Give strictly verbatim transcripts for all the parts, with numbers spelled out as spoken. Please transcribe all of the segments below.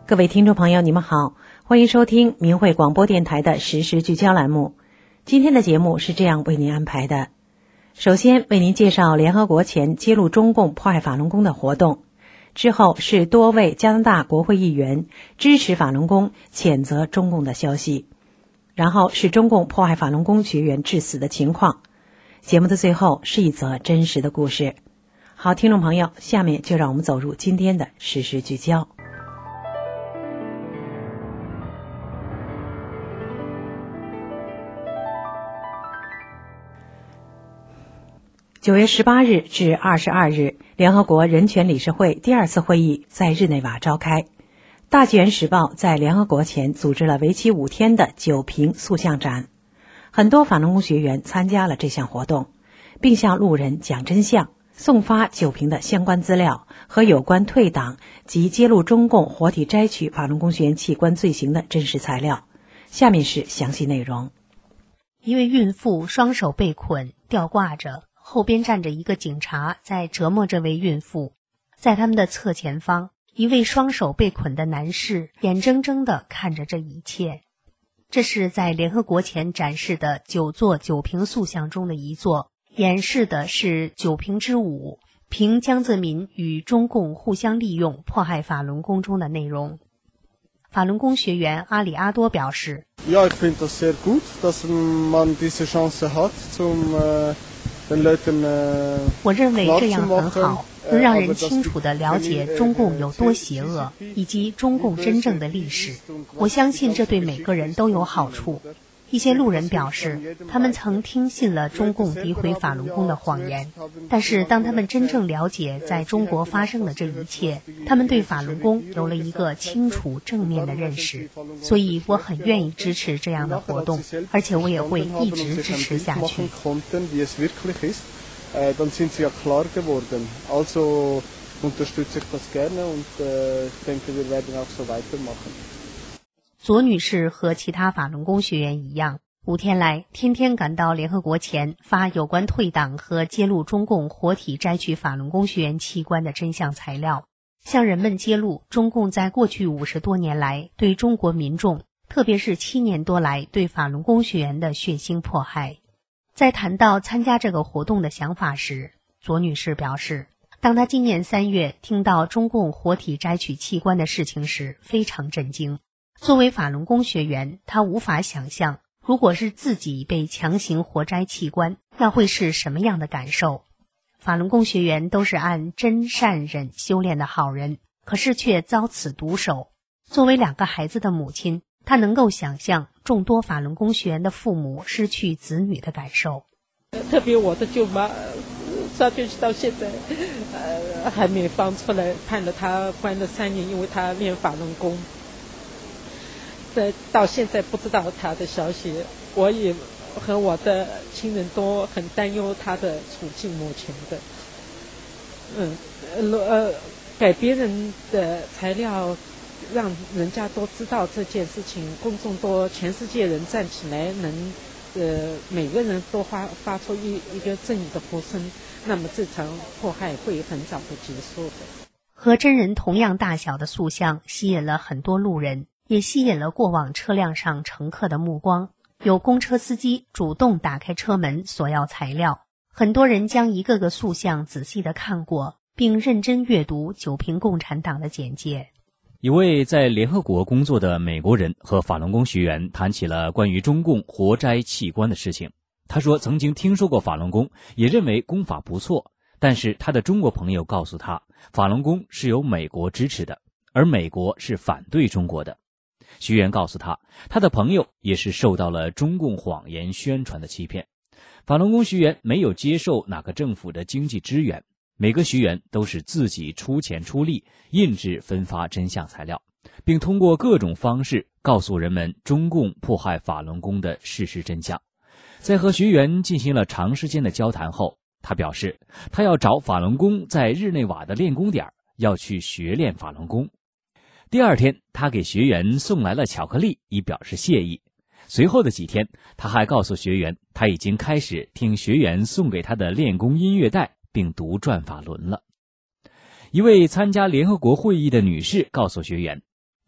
各位听众朋友，你们好，欢迎收听明慧广播电台的实时聚焦栏目。今天的节目是这样为您安排的：首先为您介绍联合国前揭露中共迫害法轮功的活动，之后是多位加拿大国会议员支持法轮功、谴责中共的消息，然后是中共迫害法轮功学员致死的情况。节目的最后是一则真实的故事。好，听众朋友，下面就让我们走入今天的实时聚焦。九月十八日至二十二日，联合国人权理事会第二次会议在日内瓦召开。大纪元时报在联合国前组织了为期五天的酒瓶塑像展，很多法轮功学员参加了这项活动，并向路人讲真相，送发酒瓶的相关资料和有关退党及揭露中共活体摘取法轮功学员器官罪行的真实材料。下面是详细内容。 一位孕妇双手被捆，吊挂着，后边站着一个警察在折磨这位孕妇。在他们的侧前方，一位双手被捆的男士眼睁睁地看着这一切。这是在联合国前展示的九座酒瓶塑像中的一座，演示的是酒瓶之舞，凭江泽民与中共互相利用迫害法轮功中的内容。法轮功学员阿里阿多表示， Ja, ich finde das sehr gut, dass man diese Chance hat, zum äh, den Leuten äh, 我认为这样很好，能让人清楚地了解中共有多邪恶，以及中共真正的历史。我相信这对每个人都有好处。一些路人表示，他们曾听信了中共诋毁法轮功的谎言，但是当他们真正了解在中国发生的这一切，他们对法轮功有了一个清楚正面的认识。所以我很愿意支持这样的活动，而且我也会一直支持下去。 Dann sind sie ja klar geworden. Also unterstütze ich das gerne und äh, ich denke, wir werden auch so weitermachen. 左女士和其他法轮功学员一样，五天来天天赶到联合国前发有关退党和揭露中共活体摘取法轮功学员器官的真相材料，向人们揭露中共在过去五十多年来对中国民众，特别是七年多来对法轮功学员的血腥迫害。在谈到参加这个活动的想法时，左女士表示，当她今年三月听到中共活体摘取器官的事情时，非常震惊。作为法轮功学员，她无法想象，如果是自己被强行活摘器官，那会是什么样的感受。法轮功学员都是按真善忍修炼的好人，可是却遭此毒手。作为两个孩子的母亲，她能够想象众多法轮功学员的父母失去子女的感受。 特别我的舅妈抓进去到现在呃，还没放出来，判了她关了三年，因为她练法轮功，到现在不知道她的消息。我也和我的亲人都很担忧她的处境，目前的嗯呃给别人的材料让人家都知道这件事情，公众多，全世界人站起来，能呃每个人都发发出一一个正义的呼声，那么这场迫害会很早的结束的。 和真人同样大小的塑像吸引了很多路人，也吸引了过往车辆上乘客的目光。有公车司机主动打开车门索要材料，很多人将一个个塑像仔细地看过，并认真阅读九瓶共产党的简介。 一位在联合国工作的美国人和法轮功学员谈起了关于中共活摘器官的事情。他说曾经听说过法轮功，也认为功法不错，但是他的中国朋友告诉他，法轮功是由美国支持的，而美国是反对中国的。学员告诉他，他的朋友也是受到了中共谎言宣传的欺骗。法轮功学员没有接受哪个政府的经济支援，每个学员都是自己出钱出力印制分发真相材料，并通过各种方式告诉人们中共迫害法轮功的事实真相。在和学员进行了长时间的交谈后，他表示他要找法轮功在日内瓦的练功点，要去学练法轮功。第二天，他给学员送来了巧克力以表示谢意。随后的几天，他还告诉学员，他已经开始听学员送给他的练功音乐带，并读转法轮了。一位参加联合国会议的女士告诉学员，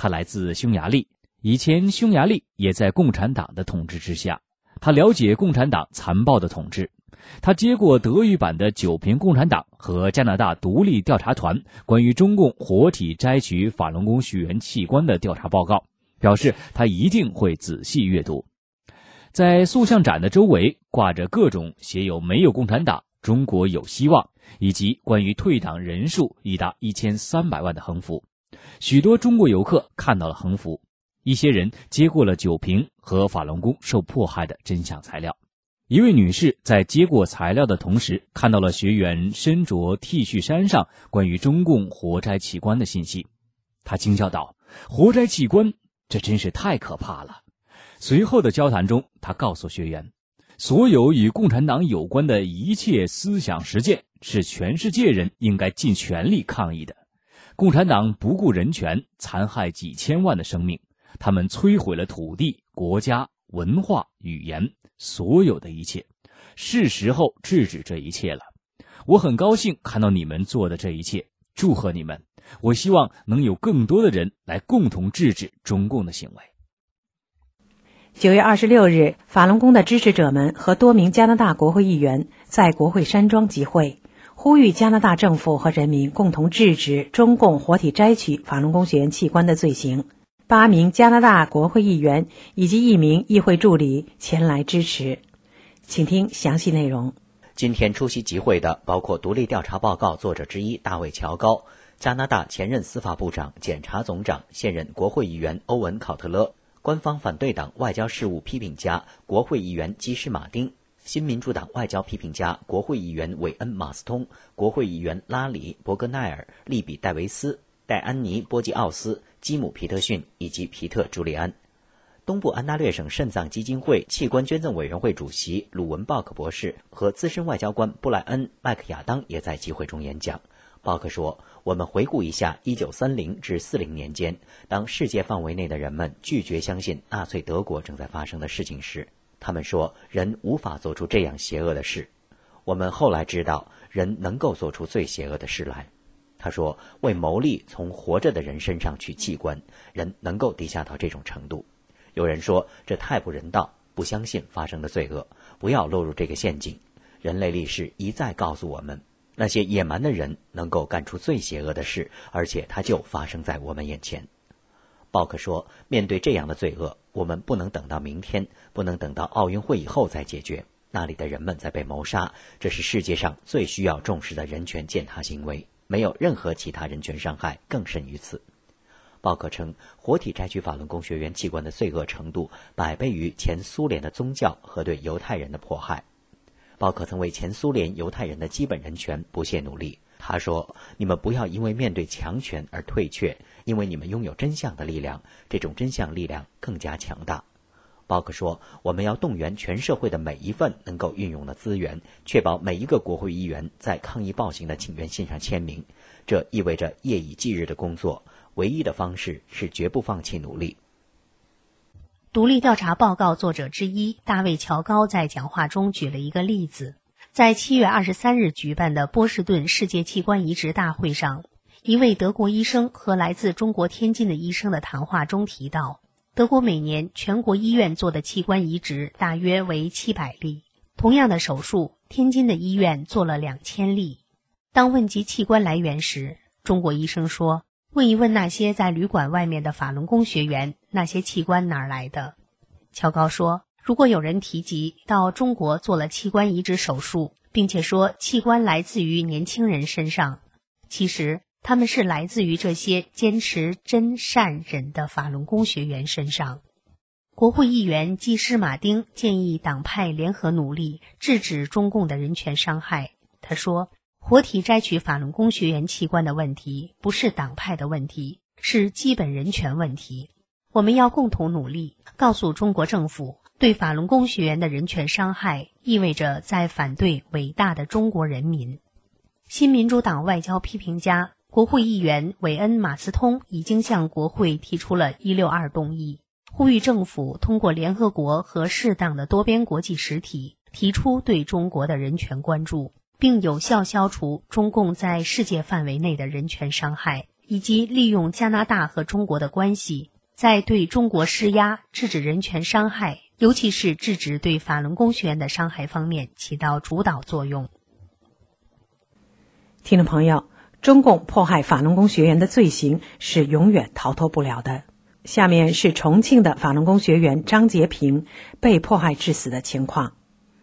他来自匈牙利，以前匈牙利也在共产党的统治之下，他了解共产党残暴的统治。他接过德语版的九评共产党和加拿大独立调查团关于中共活体摘取法轮功学员器官的调查报告，表示他一定会仔细阅读。在塑像展的周围挂着各种写有没有共产党，中国有希望，以及关于退党人数已达一千三百万的横幅。许多中国游客看到了横幅，一些人接过了九评和法轮功受迫害的真相材料。一位女士在接过材料的同时，看到了学员身着 T 恤衫上关于中共活摘器官的信息。她惊叫道：活摘器官，这真是太可怕了。随后的交谈中，她告诉学员，所有与共产党有关的一切思想实践是全世界人应该尽全力抗议的。共产党不顾人权，残害几千万的生命，他们摧毁了土地、国家、文化、语言，所有的一切，是时候制止这一切了。我很高兴看到你们做的这一切，祝贺你们。我希望能有更多的人来共同制止中共的行为。 九月二十六日，法轮功的支持者们和多名加拿大国会议员在国会山庄集会，呼吁加拿大政府和人民共同制止中共活体摘取法轮功学员器官的罪行。八名加拿大国会议员以及一名议会助理前来支持。请听详细内容。 今天出席集会的包括独立调查报告作者之一大卫·乔高、加拿大前任司法部长、检察总长、现任国会议员欧文·考特勒、官方反对党外交事务批评家国会议员基什马丁、新民主党外交批评家国会议员韦恩·马斯通、国会议员拉里·伯格奈尔、利比·戴维斯、戴安妮·波基奥斯、基姆·皮特逊以及皮特·朱利安。东部安大略省肾脏基金会器官捐赠委员会主席鲁文·鲍克博士和资深外交官布莱恩·麦克亚当也在集会中演讲。鲍克说，我们回顾一下一九三零至四零年间，当世界范围内的人们拒绝相信纳粹德国正在发生的事情时，他们说人无法做出这样邪恶的事。我们后来知道人能够做出最邪恶的事来。他说，为牟利从活着的人身上取器官，人能够低下到这种程度。有人说这太不人道，不相信发生的罪恶，不要落入这个陷阱。人类历史一再告诉我们，那些野蛮的人能够干出最邪恶的事，而且它就发生在我们眼前。鲍克说，面对这样的罪恶，我们不能等到明天，不能等到奥运会以后再解决，那里的人们在被谋杀，这是世界上最需要重视的人权践踏行为，没有任何其他人权伤害更甚于此。鲍克称，活体摘取法轮功学员器官的罪恶程度百倍于前苏联的宗教和对犹太人的迫害。鲍克曾为前苏联犹太人的基本人权不懈努力。他说，你们不要因为面对强权而退却，因为你们拥有真相的力量，这种真相力量更加强大。鲍克说，我们要动员全社会的每一份能够运用的资源，确保每一个国会议员在抗议暴行的请愿信上签名，这意味着夜以继日的工作，唯一的方式是绝不放弃努力。 独立调查报告作者之一大卫·乔高在讲话中举了一个例子。在七月二十三日举办的波士顿世界器官移植大会上，一位德国医生和来自中国天津的医生的谈话中提到，德国每年全国医院做的器官移植大约为七百例，同样的手术，天津的医院做了两千例。当问及器官来源时，中国医生说，问一问那些在旅馆外面的法轮功学员，那些器官哪儿来的？乔高说，如果有人提及到中国做了器官移植手术，并且说器官来自于年轻人身上，其实他们是来自于这些坚持真善忍的法轮功学员身上。国会议员基什马丁建议党派联合努力制止中共的人权伤害。他说，活体摘取法轮功学员器官的问题不是党派的问题，是基本人权问题。我们要共同努力，告诉中国政府，对法轮功学员的人权伤害意味着在反对伟大的中国人民。新民主党外交批评家、国会议员韦恩·马斯通已经向国会提出了一六二动议，呼吁政府通过联合国和适当的多边国际实体提出对中国的人权关注，并有效消除中共在世界范围内的人权伤害， 以及利用加拿大和中国的关系，在对中国施压、制止人权伤害，尤其是制止对法轮功学员的伤害方面起到主导作用。 听众朋友，中共迫害法轮功学员的罪行是永远逃脱不了的。下面是重庆的法轮功学员张杰平被迫害致死的情况。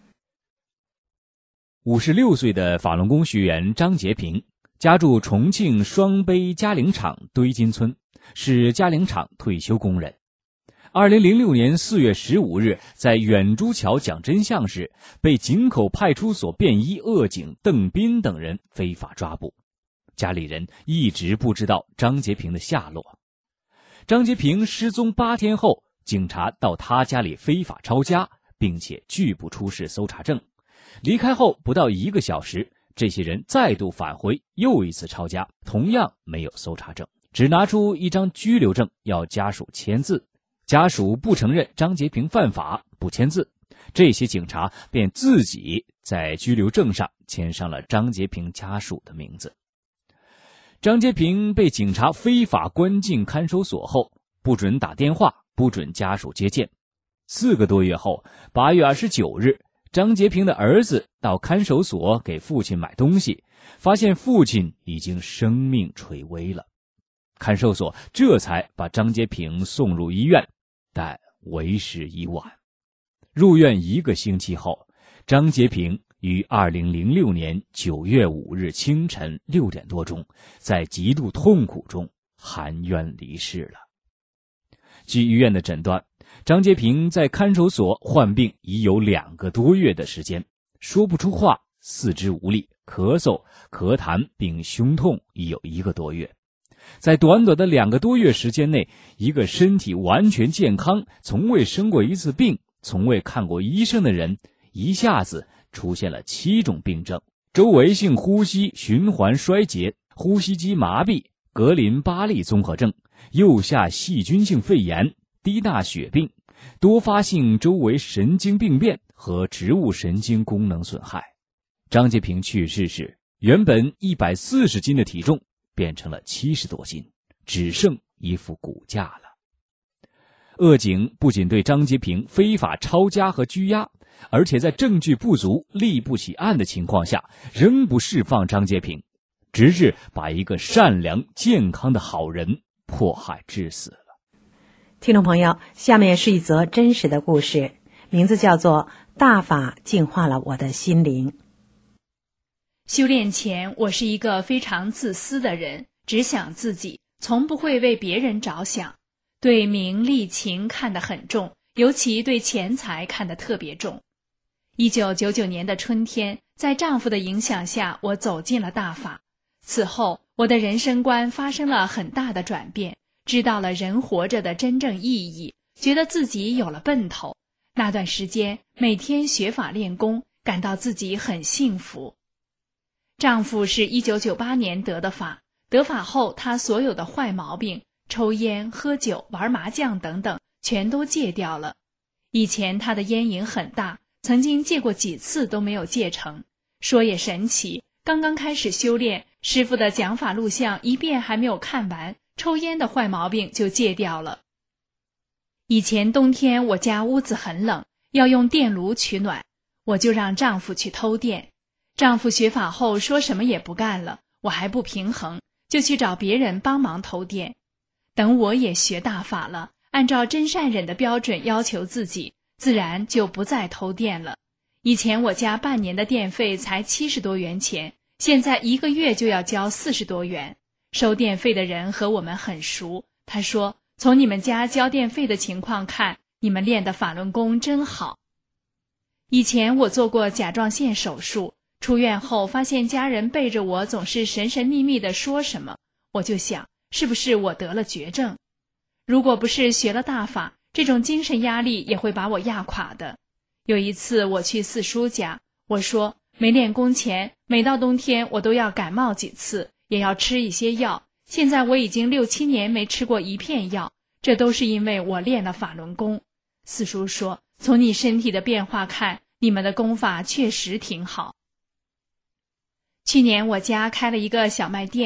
五十六岁的法轮功学员张杰平家住重庆双碑嘉陵场堆金村，是嘉陵场退休工人。二零零六年四月十五日，在远珠桥讲真相时，被井口派出所便衣恶警邓斌等人非法抓捕。家里人一直不知道张杰平的下落。张杰平失踪八天后，警察到他家里非法抄家，并且拒不出示搜查证。离开后不到一个小时，这些人再度返回，又一次抄家，同样没有搜查证，只拿出一张拘留证要家属签字。家属不承认张杰平犯法，不签字，这些警察便自己在拘留证上签上了张杰平家属的名字。张杰平被警察非法关进看守所后，不准打电话，不准家属接见。四个多月后，八月二十九日，张杰平的儿子到看守所给父亲买东西，发现父亲已经生命垂危了。看守所这才把张杰平送入医院，但为时已晚。入院一个星期后，张杰平于二零零六年九月五日清晨六点多钟，在极度痛苦中含冤离世了。据医院的诊断，张杰平在看守所患病已有两个多月的时间，说不出话，四肢无力，咳嗽、咳痰，并胸痛已有一个多月。在短短的两个多月时间内，一个身体完全健康、从未生过一次病、从未看过医生的人，一下子出现了七种病症：周围性呼吸循环衰竭、呼吸机麻痹、格林巴利综合症、右下细菌性肺炎、低钠血病、多发性周围神经病变和植物神经功能损害。张杰平去世时，原本一百四十斤的体重变成了七十多斤，只剩一副骨架了。恶警不仅对张杰平非法抄家和拘押，而且在证据不足、立不起案的情况下，仍不释放张杰平，直至把一个善良健康的好人迫害致死了。 听众朋友，下面是一则真实的故事，名字叫做《大法净化了我的心灵》。 修炼前，我是一个非常自私的人，只想自己，从不会为别人着想，对名利情看得很重，尤其对钱财看得特别重。一九九九年的春天，在丈夫的影响下，我走进了大法。此后，我的人生观发生了很大的转变，知道了人活着的真正意义，觉得自己有了奔头。那段时间，每天学法练功，感到自己很幸福。丈夫是一九九八年得的法，得法后他所有的坏毛病，抽烟、喝酒、玩麻将等等，全都戒掉了。以前他的烟瘾很大，曾经戒过几次都没有戒成。说也神奇，刚刚开始修炼，师父的讲法录像一遍还没有看完，抽烟的坏毛病就戒掉了。以前冬天我家屋子很冷，要用电炉取暖，我就让丈夫去偷电。丈夫学法后说什么也不干了，我还不平衡，就去找别人帮忙偷电。等我也学大法了，按照真善忍的标准要求自己，自然就不再偷电了。以前我家半年的电费才七十多元钱，现在一个月就要交四十多元。收电费的人和我们很熟，他说，从你们家交电费的情况看，你们练的法轮功真好。以前我做过甲状腺手术，出院后发现家人背着我总是神神秘秘地说什么，我就想，是不是我得了绝症？如果不是学了大法，这种精神压力也会把我压垮的。有一次我去四叔家，我说没练功前，每到冬天我都要感冒几次，也要吃一些药。现在我已经六七年没吃过一片药，这都是因为我练了法轮功。四叔说，从你身体的变化看，你们的功法确实挺好。去年我家开了一个小卖店，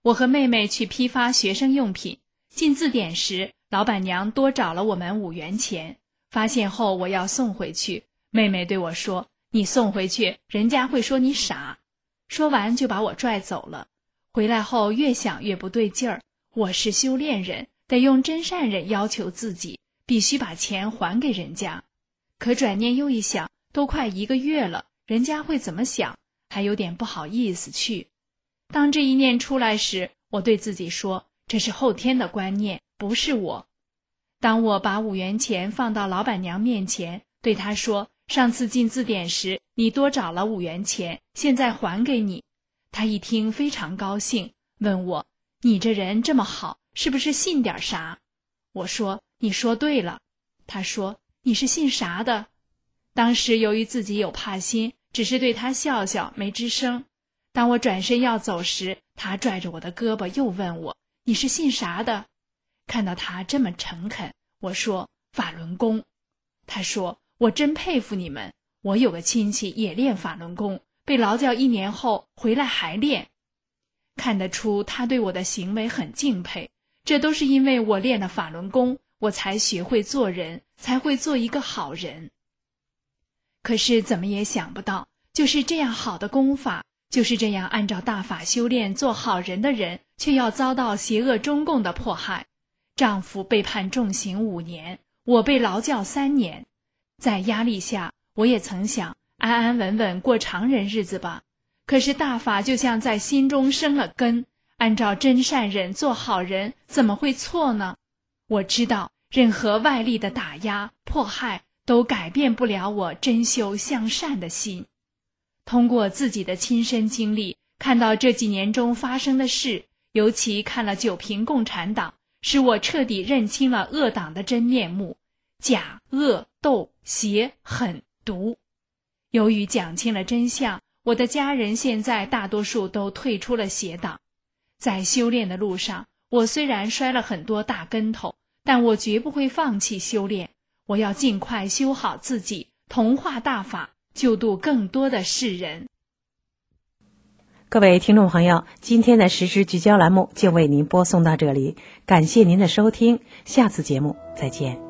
我和妹妹去批发学生用品，进字典时，老板娘多找了我们五元钱。发现后我要送回去，妹妹对我说：“你送回去，人家会说你傻。”说完就把我拽走了。回来后越想越不对劲儿，我是修炼人，得用真善忍要求自己，必须把钱还给人家。可转念又一想，都快一个月了，人家会怎么想？还有点不好意思去。当这一念出来时，我对自己说，这是后天的观念，不是我。当我把五元钱放到老板娘面前，对她说，上次进字典时你多找了五元钱，现在还给你。她一听非常高兴，问我，你这人这么好，是不是信点啥？我说，你说对了。她说，你是信啥的？当时由于自己有怕心，只是对她笑笑，没吱声。当我转身要走时，她拽着我的胳膊又问我，你是信啥的？看到他这么诚恳，我说法轮功。他说，我真佩服你们，我有个亲戚也练法轮功，被劳教一年后回来还练。看得出他对我的行为很敬佩，这都是因为我练了法轮功，我才学会做人，才会做一个好人。可是怎么也想不到，就是这样好的功法，就是这样按照大法修炼做好人的人，却要遭到邪恶中共的迫害。丈夫被判重刑五年，我被劳教三年。在压力下，我也曾想安安稳稳过常人日子吧。可是大法就像在心中生了根，按照真善忍做好人，怎么会错呢？我知道，任何外力的打压、迫害，都改变不了我真修向善的心。通过自己的亲身经历，看到这几年中发生的事，尤其看了九评共产党，使我彻底认清了恶党的真面目，假、恶、斗、邪、狠、毒。由于讲清了真相，我的家人现在大多数都退出了邪党。在修炼的路上，我虽然摔了很多大跟头，但我绝不会放弃修炼。我要尽快修好自己，同化大法，救度更多的世人。 各位听众朋友，今天的时事聚焦栏目就为您播送到这里，感谢您的收听，下次节目再见。